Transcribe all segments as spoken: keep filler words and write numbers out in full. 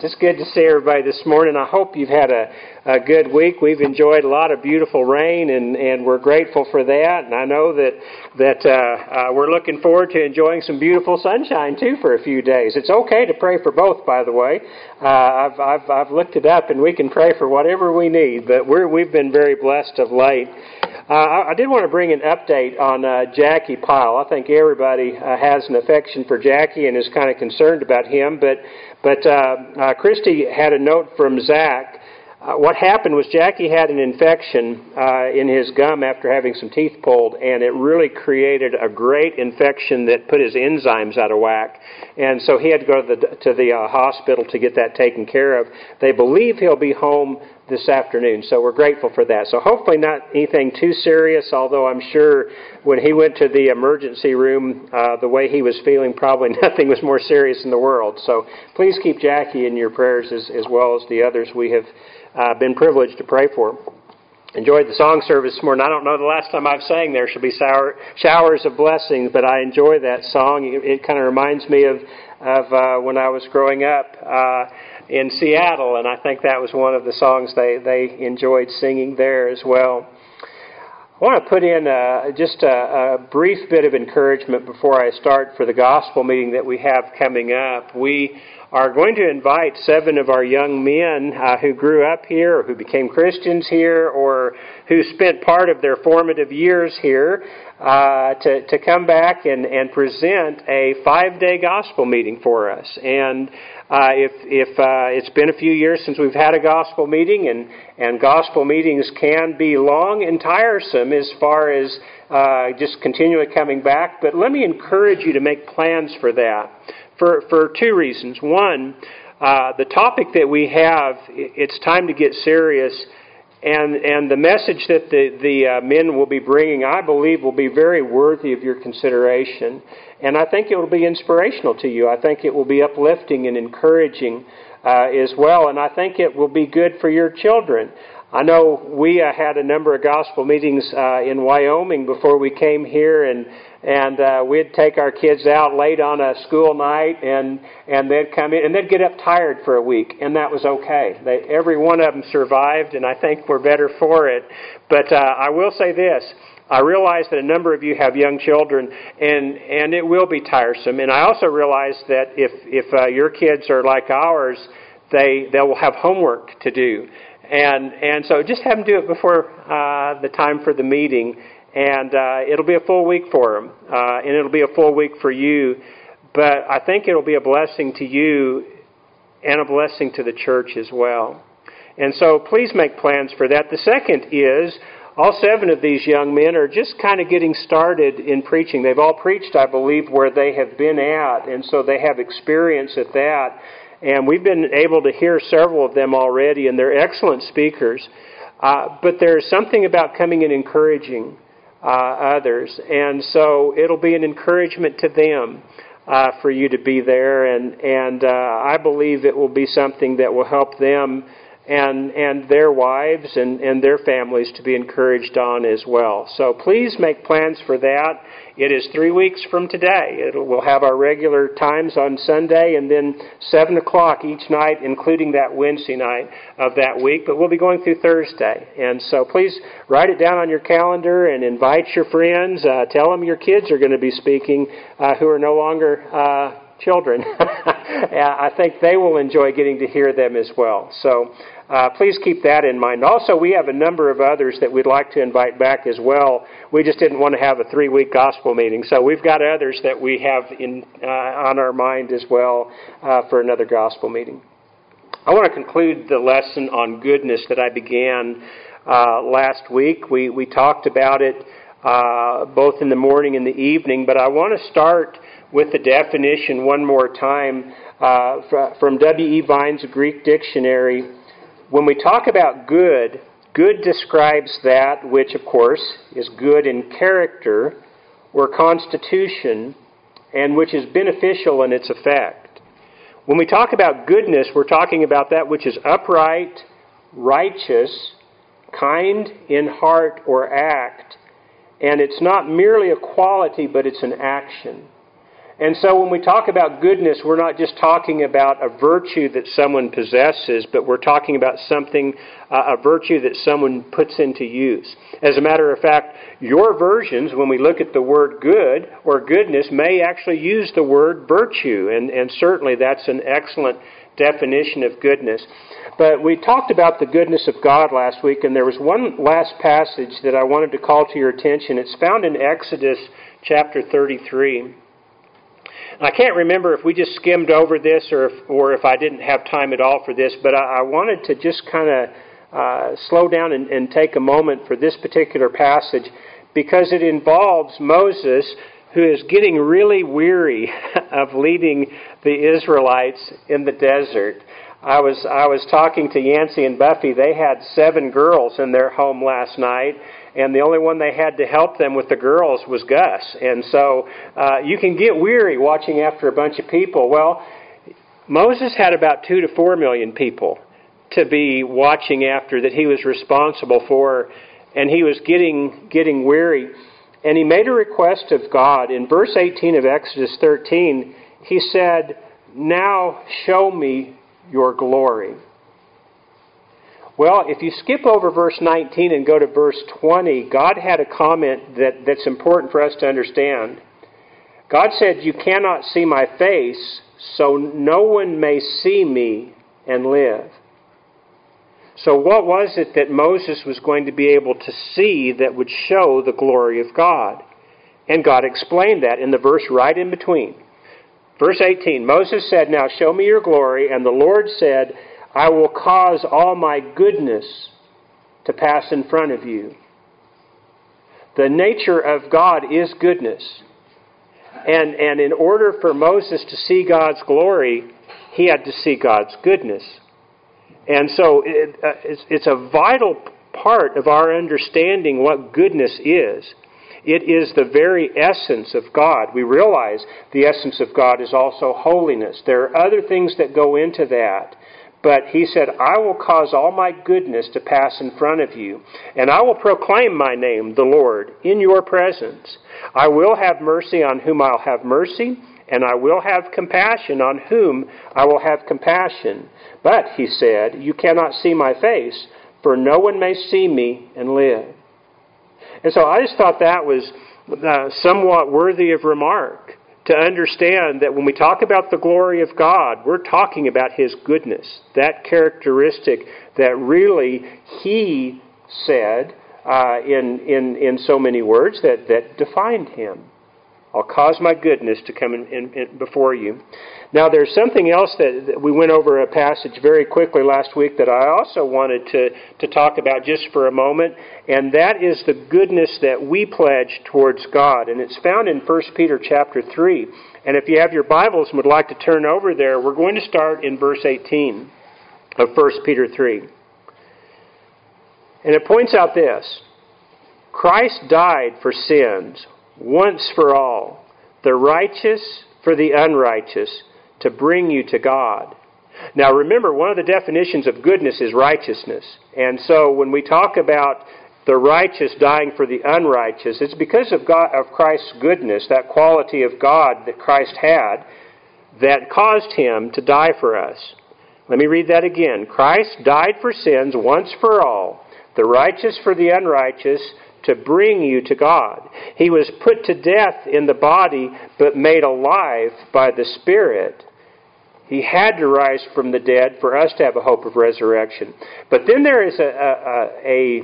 Just good to see everybody this morning. I hope you've had a, a good week. We've enjoyed a lot of beautiful rain, and, and we're grateful for that. And I know that that uh, uh, we're looking forward to enjoying some beautiful sunshine too for a few days. It's okay to pray for both, by the way. Uh, I've, I've I've looked it up, and we can pray for whatever we need. But we're we've been very blessed of late. Uh, I, I did want to bring an update on uh, Jackie Pyle. I think everybody uh, has an affection for Jackie and is kind of concerned about him, but. But uh, uh, Christy had a note from Zach. Uh, what happened was Jackie had an infection uh, in his gum after having some teeth pulled, and it really created a great infection that put his enzymes out of whack. And so he had to go to the, to the uh, hospital to get that taken care of. They believe he'll be home this afternoon, so we're grateful for that. So hopefully not anything too serious, although I'm sure when he went to the emergency room, uh, the way he was feeling, probably nothing was more serious in the world. So please keep Jackie in your prayers as, as well as the others we have uh, been privileged to pray for. Enjoyed the song service this morning. I don't know the last time I've sang There Shall Be sour, Showers of Blessings, but I enjoy that song. It, it kind of reminds me of, of uh, when I was growing up uh, in Seattle, and I think that was one of the songs they, they enjoyed singing there as well. I want to put in uh, just a, a brief bit of encouragement before I start for the gospel meeting that we have coming up. We are going to invite seven of our young men uh, who grew up here, or who became Christians here, or who spent part of their formative years here uh, to, to come back and, and present a five-day gospel meeting for us. And uh, if, if uh, it's been a few years since we've had a gospel meeting, and, and gospel meetings can be long and tiresome as far as uh, just continually coming back, but let me encourage you to make plans for that. For, for two reasons. One, uh, the topic that we have, it's time to get serious, and and the message that the, the uh, men will be bringing, I believe, will be very worthy of your consideration. And I think it will be inspirational to you. I think it will be uplifting and encouraging uh, as well, and I think it will be good for your children. I know we uh, had a number of gospel meetings uh, in Wyoming before we came here, and and uh, we'd take our kids out late on a school night, and and they'd come in, and they'd get up tired for a week, and that was okay. They, every one of them survived, and I think we're better for it. But uh, I will say this. I realize that a number of you have young children, and, and it will be tiresome. And I also realize that if, if uh, your kids are like ours, they, they will have homework to do. And and so just have them do it before uh, the time for the meeting, and uh, it'll be a full week for them, uh, and it'll be a full week for you. But I think it'll be a blessing to you and a blessing to the church as well. And so please make plans for that. The second is all seven of these young men are just kind of getting started in preaching. They've all preached, I believe, where they have been at, and so they have experience at that. And we've been able to hear several of them already, and they're excellent speakers. Uh, but there's something about coming and encouraging uh, others. And so it'll be an encouragement to them uh, for you to be there. And, and uh, I believe it will be something that will help them and and their wives and, and their families to be encouraged on as well. So please make plans for that. It is three weeks from today. It'll, we'll have our regular times on Sunday, and then seven o'clock each night, including that Wednesday night of that week. But we'll be going through Thursday. And so please write it down on your calendar and invite your friends. Uh, tell them your kids are going to be speaking uh, who are no longer uh children. I think they will enjoy getting to hear them as well. So uh, please keep that in mind. Also, we have a number of others that we'd like to invite back as well. We just didn't want to have a three-week gospel meeting. So we've got others that we have in uh, on our mind as well uh, for another gospel meeting. I want to conclude the lesson on goodness that I began uh, last week. We, we talked about it uh, both in the morning and the evening, but I want to start with the definition one more time uh, from W E Vine's Greek Dictionary. When we talk about good, good describes that which, of course, is good in character or constitution and which is beneficial in its effect. When we talk about goodness, we're talking about that which is upright, righteous, kind in heart or act, and it's not merely a quality, but it's an action. And so when we talk about goodness, we're not just talking about a virtue that someone possesses, but we're talking about something, uh, a virtue that someone puts into use. As a matter of fact, your versions, when we look at the word good or goodness, may actually use the word virtue, and, and certainly that's an excellent definition of goodness. But we talked about the goodness of God last week, and there was one last passage that I wanted to call to your attention. It's found in Exodus chapter thirty-three. I can't remember if we just skimmed over this or if, or if I didn't have time at all for this, but I, I wanted to just kind of uh, slow down and, and take a moment for this particular passage because it involves Moses, who is getting really weary of leading the Israelites in the desert. I was I was talking to Yancey and Buffy. They had seven girls in their home last night, and the only one they had to help them with the girls was Gus. And so uh, you can get weary watching after a bunch of people. Well, Moses had about two to four million people to be watching after that he was responsible for, and he was getting getting weary. And he made a request of God. In verse eighteen of Exodus thirteen, he said, "Now show me your glory." Well, if you skip over verse nineteen and go to verse twenty, God had a comment that, that's important for us to understand. God said, "You cannot see my face, so no one may see me and live." So what was it that Moses was going to be able to see that would show the glory of God? And God explained that in the verse right in between. Verse eighteen, Moses said, "Now show me your glory." And the Lord said, "I will cause all my goodness to pass in front of you." The nature of God is goodness. And, and in order for Moses to see God's glory, he had to see God's goodness. And so it, uh, it's, it's a vital part of our understanding what goodness is. It is the very essence of God. We realize the essence of God is also holiness. There are other things that go into that. But he said, "I will cause all my goodness to pass in front of you, and I will proclaim my name, the Lord, in your presence. I will have mercy on whom I'll have mercy, and I will have compassion on whom I will have compassion. But," he said, "you cannot see my face, for no one may see me and live." And so I just thought that was uh, somewhat worthy of remark, to understand that when we talk about the glory of God, we're talking about His goodness, that characteristic that really He said uh, in, in, in so many words that, that defined Him. "I'll cause my goodness to come in, in, in before you." Now, there's something else that, that we went over a passage very quickly last week that I also wanted to, to talk about just for a moment, and that is the goodness that we pledge towards God. And it's found in First Peter chapter three. And if you have your Bibles and would like to turn over there, we're going to start in verse eighteen of First Peter three. And it points out this: "Christ died for sins once for all, the righteous for the unrighteous, to bring you to God." Now remember, one of the definitions of goodness is righteousness. And so when we talk about the righteous dying for the unrighteous, it's because of God, of Christ's goodness, that quality of God that Christ had, that caused Him to die for us. Let me read that again. "Christ died for sins once for all, the righteous for the unrighteous, to bring you to God. He was put to death in the body, but made alive by the Spirit." He had to rise from the dead for us to have a hope of resurrection. But then there is a, a, a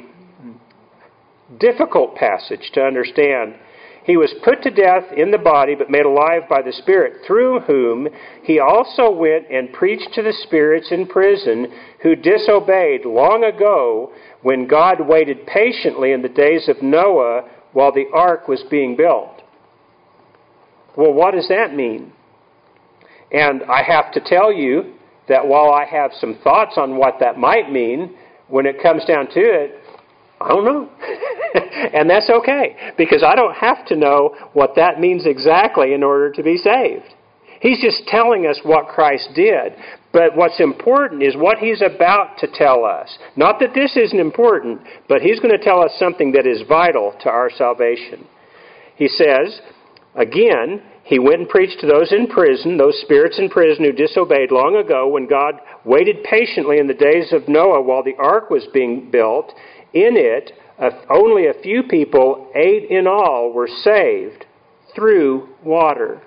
difficult passage to understand. "He was put to death in the body, but made alive by the Spirit, through whom He also went and preached to the spirits in prison, who disobeyed long ago, when God waited patiently in the days of Noah while the ark was being built." Well, what does that mean? And I have to tell you that while I have some thoughts on what that might mean, when it comes down to it, I don't know. And that's okay, because I don't have to know what that means exactly in order to be saved. He's just telling us what Christ did. But what's important is what He's about to tell us. Not that this isn't important, but He's going to tell us something that is vital to our salvation. He says, again, He went and preached to those in prison, those spirits in prison who disobeyed long ago when God waited patiently in the days of Noah while the ark was being built. In it, only a few people, eight in all, were saved through water.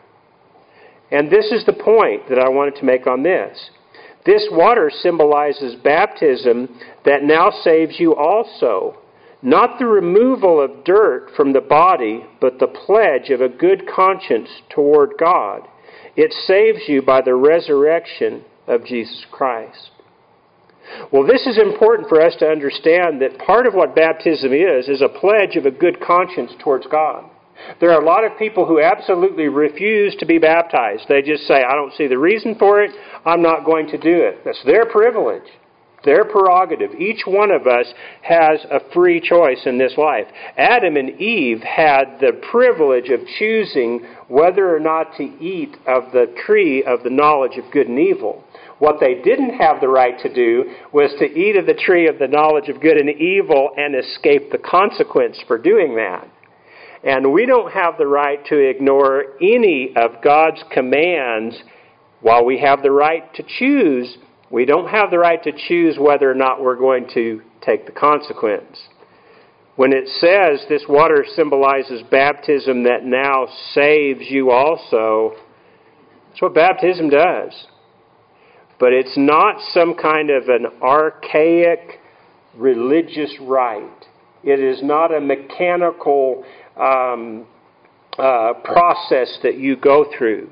And this is the point that I wanted to make on this. This water symbolizes baptism that now saves you also. Not the removal of dirt from the body, but the pledge of a good conscience toward God. It saves you by the resurrection of Jesus Christ. Well, this is important for us to understand that part of what baptism is, is a pledge of a good conscience towards God. There are a lot of people who absolutely refuse to be baptized. They just say, I don't see the reason for it. I'm not going to do it. That's their privilege, their prerogative. Each one of us has a free choice in this life. Adam and Eve had the privilege of choosing whether or not to eat of the tree of the knowledge of good and evil. What they didn't have the right to do was to eat of the tree of the knowledge of good and evil and escape the consequence for doing that. And we don't have the right to ignore any of God's commands. While we have the right to choose, we don't have the right to choose whether or not we're going to take the consequence. When it says this water symbolizes baptism that now saves you also, that's what baptism does. But it's not some kind of an archaic religious rite. It is not a mechanical um, uh, process that you go through.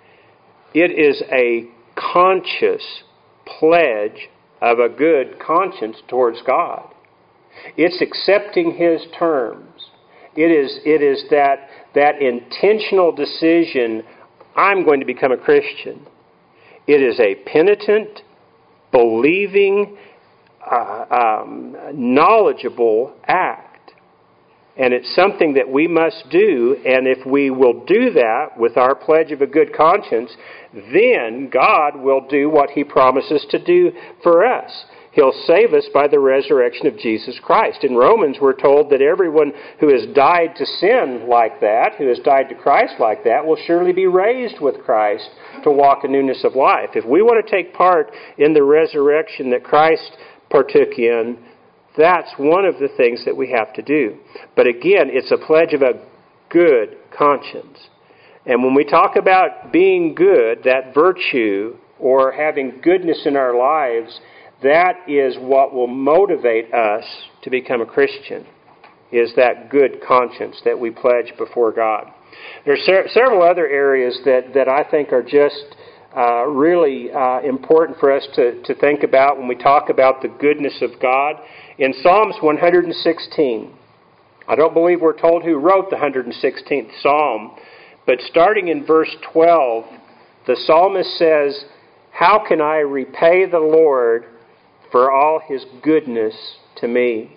It is a conscious pledge of a good conscience towards God. It's accepting His terms. It is, it is that, that intentional decision, I'm going to become a Christian. It is a penitent, believing, uh, um, knowledgeable act. And it's something that we must do, and if we will do that with our pledge of a good conscience, then God will do what He promises to do for us. He'll save us by the resurrection of Jesus Christ. In Romans, we're told that everyone who has died to sin like that, who has died to Christ like that, will surely be raised with Christ to walk in newness of life. If we want to take part in the resurrection that Christ partook in, that's one of the things that we have to do. But again, it's a pledge of a good conscience. And when we talk about being good, that virtue, or having goodness in our lives, that is what will motivate us to become a Christian, is that good conscience that we pledge before God. There are ser- several other areas that, that I think are just uh, really uh, important for us to, to think about when we talk about the goodness of God. In Psalms one hundred sixteen, I don't believe we're told who wrote the one hundred sixteenth Psalm, but starting in verse twelve, the psalmist says, "How can I repay the Lord for all His goodness to me?"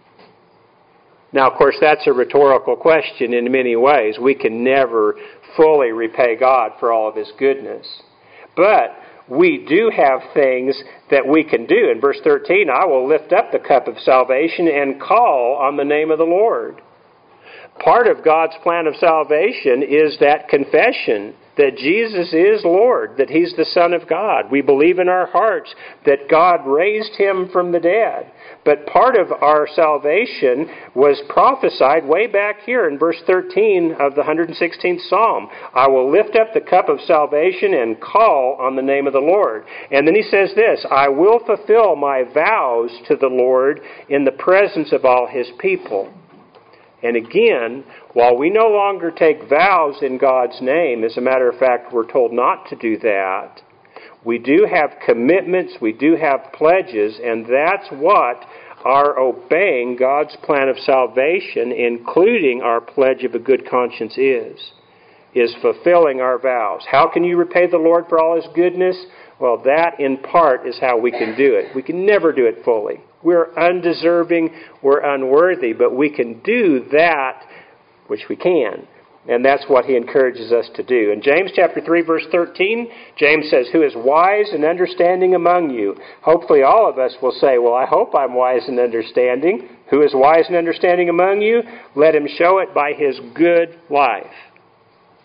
Now, of course, that's a rhetorical question in many ways. We can never fully repay God for all of His goodness. But we do have things that we can do. In verse thirteen, I will lift up the cup of salvation and call on the name of the Lord. Part of God's plan of salvation is that confession that Jesus is Lord, that He's the Son of God. We believe in our hearts that God raised Him from the dead. But part of our salvation was prophesied way back here in verse thirteen of the one hundred sixteenth Psalm. I will lift up the cup of salvation and call on the name of the Lord. And then he says this, I will fulfill my vows to the Lord in the presence of all His people. And again, while we no longer take vows in God's name, as a matter of fact, we're told not to do that, we do have commitments, we do have pledges, and that's what our obeying God's plan of salvation, including our pledge of a good conscience, is, is fulfilling our vows. How can you repay the Lord for all His goodness? Well, that in part is how we can do it. We can never do it fully. We're undeserving, we're unworthy, but we can do that which we can. And that's what he encourages us to do. In James chapter three, verse thirteen, James says, who is wise and understanding among you? Hopefully all of us will say, well, I hope I'm wise and understanding. Who is wise and understanding among you? Let him show it by his good life.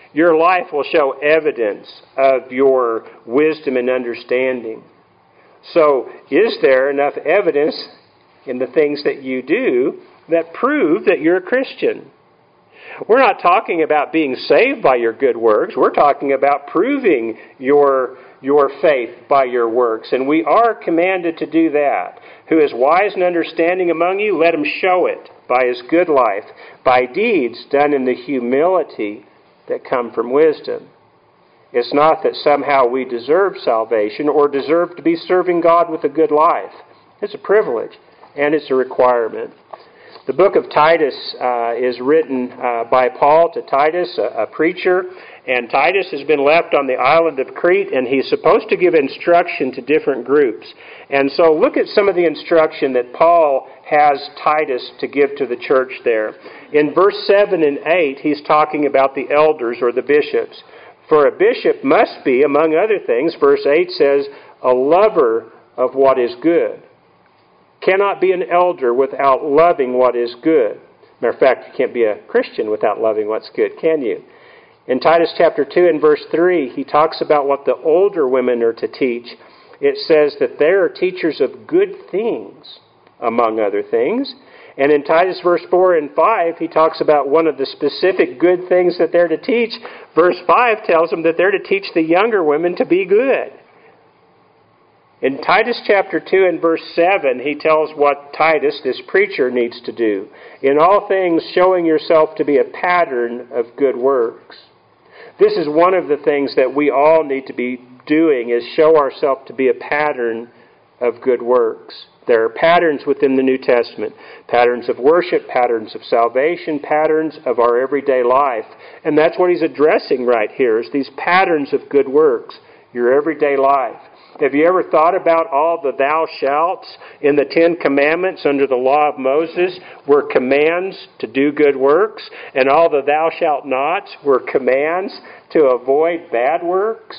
Your life will show evidence of your wisdom and understanding. So, is there enough evidence in the things that you do that prove that you're a Christian? We're not talking about being saved by your good works. We're talking about proving your, your faith by your works. And we are commanded to do that. Who is wise and understanding among you, let him show it by his good life, by deeds done in the humility that come from wisdom. It's not that somehow we deserve salvation or deserve to be serving God with a good life. It's a privilege and it's a requirement. The book of Titus uh, is written uh, by Paul to Titus, a, a preacher, and Titus has been left on the island of Crete, and he's supposed to give instruction to different groups. And so look at some of the instruction that Paul has Titus to give to the church there. In verse seven and eight, he's talking about the elders or the bishops. For a bishop must be, among other things, verse eight says, a lover of what is good. Cannot be an elder without loving what is good. Matter of fact, you can't be a Christian without loving what's good, can you? In Titus chapter two and verse three, he talks about what the older women are to teach. It says that they are teachers of good things, among other things. And in Titus verse four and five, he talks about one of the specific good things that they're to teach. Verse five tells them that they're to teach the younger women to be good. In Titus chapter two and verse seven, he tells what Titus, this preacher, needs to do. In all things, showing yourself to be a pattern of good works. This is one of the things that we all need to be doing, is show ourselves to be a pattern of good works. There are patterns within the New Testament. Patterns of worship, patterns of salvation, patterns of our everyday life. And that's what he's addressing right here, is these patterns of good works, your everyday life. Have you ever thought about all the thou shalts in the Ten Commandments under the law of Moses were commands to do good works, and all the thou shalt nots were commands to avoid bad works?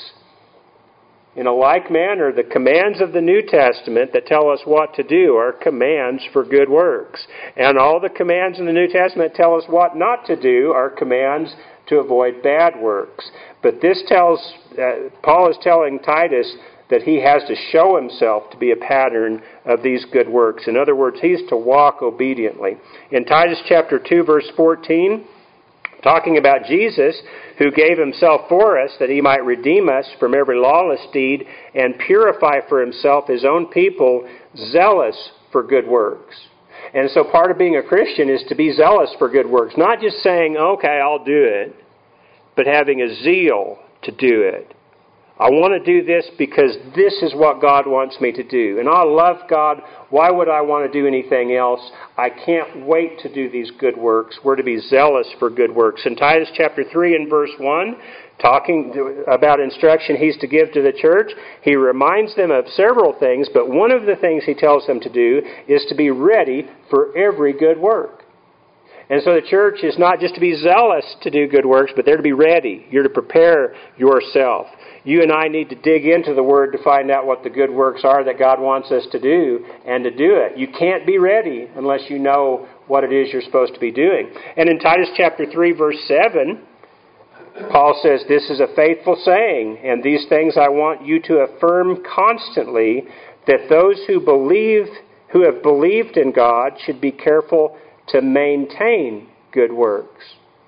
In a like manner, the commands of the New Testament that tell us what to do are commands for good works. And all the commands in the New Testament tell us what not to do are commands to avoid bad works. But this tells, uh, Paul is telling Titus that he has to show himself to be a pattern of these good works. In other words, he's to walk obediently. In Titus chapter two, verse fourteen, talking about Jesus, who gave himself for us that he might redeem us from every lawless deed and purify for himself his own people, zealous for good works. And so part of being a Christian is to be zealous for good works. Not just saying, okay, I'll do it, but having a zeal to do it. I want to do this because this is what God wants me to do. And I love God. Why would I want to do anything else? I can't wait to do these good works. We're to be zealous for good works. In Titus chapter three and verse one, talking about instruction he's to give to the church, he reminds them of several things, but one of the things he tells them to do is to be ready for every good work. And so the church is not just to be zealous to do good works, but they're to be ready. You're to prepare yourself. You and I need to dig into the Word to find out what the good works are that God wants us to do and to do it. You can't be ready unless you know what it is you're supposed to be doing. And in Titus chapter three, verse seven, Paul says, this is a faithful saying, and these things I want you to affirm constantly, that those who believe, who have believed in God should be careful to maintain good works.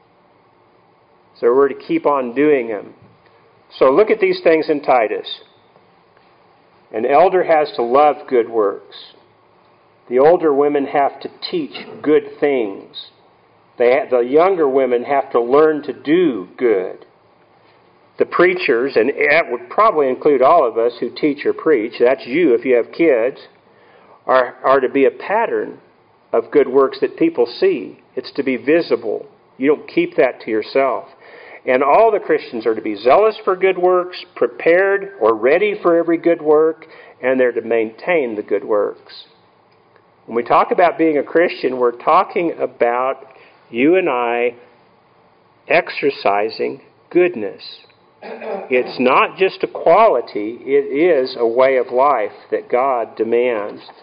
So we're to keep on doing them. So look at these things in Titus. An elder has to love good works. The older women have to teach good things. They, the younger women have to learn to do good. The preachers, and that would probably include all of us who teach or preach, that's you if you have kids, are, are to be a pattern of good works that people see. It's to be visible. You don't keep that to yourself. And all the Christians are to be zealous for good works, prepared or ready for every good work, and they're to maintain the good works. When we talk about being a Christian, we're talking about you and I exercising goodness. It's not just a quality, it is a way of life that God demands.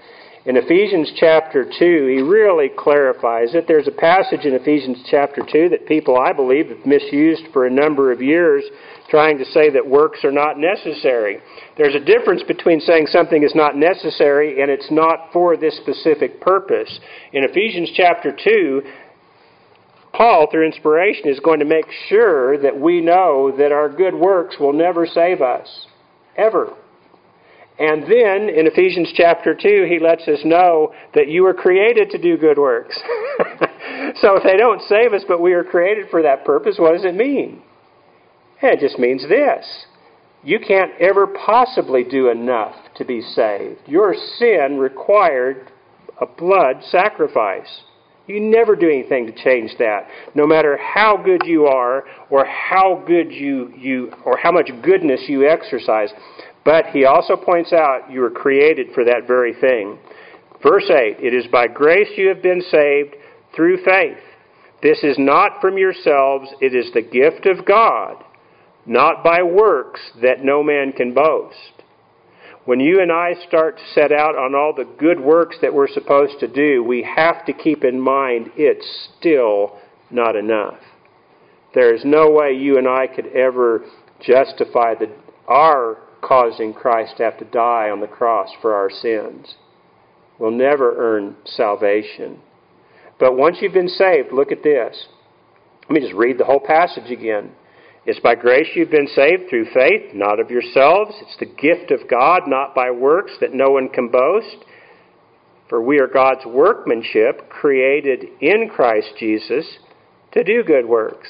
In Ephesians chapter two, he really clarifies it. There's a passage in Ephesians chapter two that people, I believe, have misused for a number of years, trying to say that works are not necessary. There's a difference between saying something is not necessary and it's not for this specific purpose. In Ephesians chapter two, Paul, through inspiration, is going to make sure that we know that our good works will never save us, ever. And then, in Ephesians chapter two, he lets us know that you were created to do good works. So if they don't save us, but we are created for that purpose, what does it mean? It just means this. You can't ever possibly do enough to be saved. Your sin required a blood sacrifice. You never do anything to change that, no matter how good you are or how good you, you or how much goodness you exercise. But he also points out you were created for that very thing. Verse eight, it is by grace you have been saved through faith. This is not from yourselves, it is the gift of God, not by works that no man can boast. When you and I start to set out on all the good works that we're supposed to do, we have to keep in mind it's still not enough. There is no way you and I could ever justify the, our causing Christ to have to die on the cross for our sins. We'll never earn salvation. But once you've been saved, look at this. Let me just read the whole passage again. It's by grace you've been saved through faith, not of yourselves. It's the gift of God, not by works that no one can boast. For we are God's workmanship, created in Christ Jesus to do good works.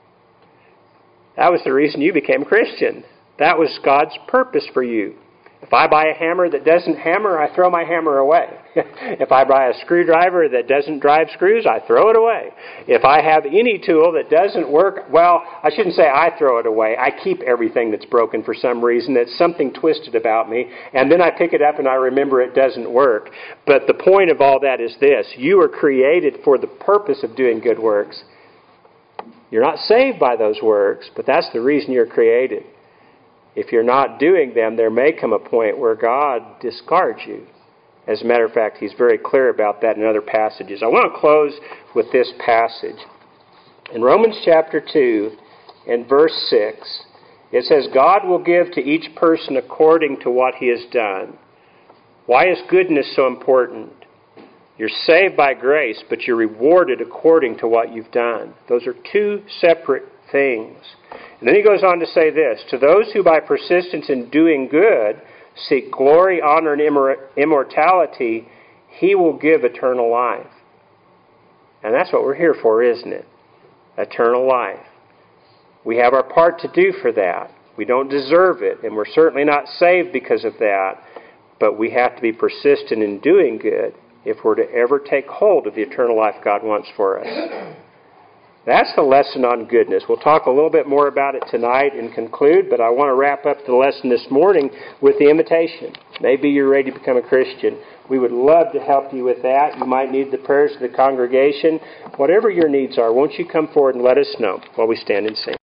That was the reason you became a Christian. That was God's purpose for you. If I buy a hammer that doesn't hammer, I throw my hammer away. If I buy a screwdriver that doesn't drive screws, I throw it away. If I have any tool that doesn't work, well, I shouldn't say I throw it away. I keep everything that's broken for some reason. It's something twisted about me. And then I pick it up and I remember it doesn't work. But the point of all that is this. You were created for the purpose of doing good works. You're not saved by those works, but that's the reason you're created. If you're not doing them, there may come a point where God discards you. As a matter of fact, he's very clear about that in other passages. I want to close with this passage. In Romans chapter two, in verse six, it says, God will give to each person according to what he has done. Why is goodness so important? You're saved by grace, but you're rewarded according to what you've done. Those are two separate things. And then he goes on to say this, to those who by persistence in doing good seek glory, honor, and immortality, he will give eternal life. And that's what we're here for, isn't it? Eternal life. We have our part to do for that. We don't deserve it, and we're certainly not saved because of that, but we have to be persistent in doing good if we're to ever take hold of the eternal life God wants for us. That's the lesson on goodness. We'll talk a little bit more about it tonight and conclude, but I want to wrap up the lesson this morning with the invitation. Maybe you're ready to become a Christian. We would love to help you with that. You might need the prayers of the congregation. Whatever your needs are, won't you come forward and let us know while we stand and sing.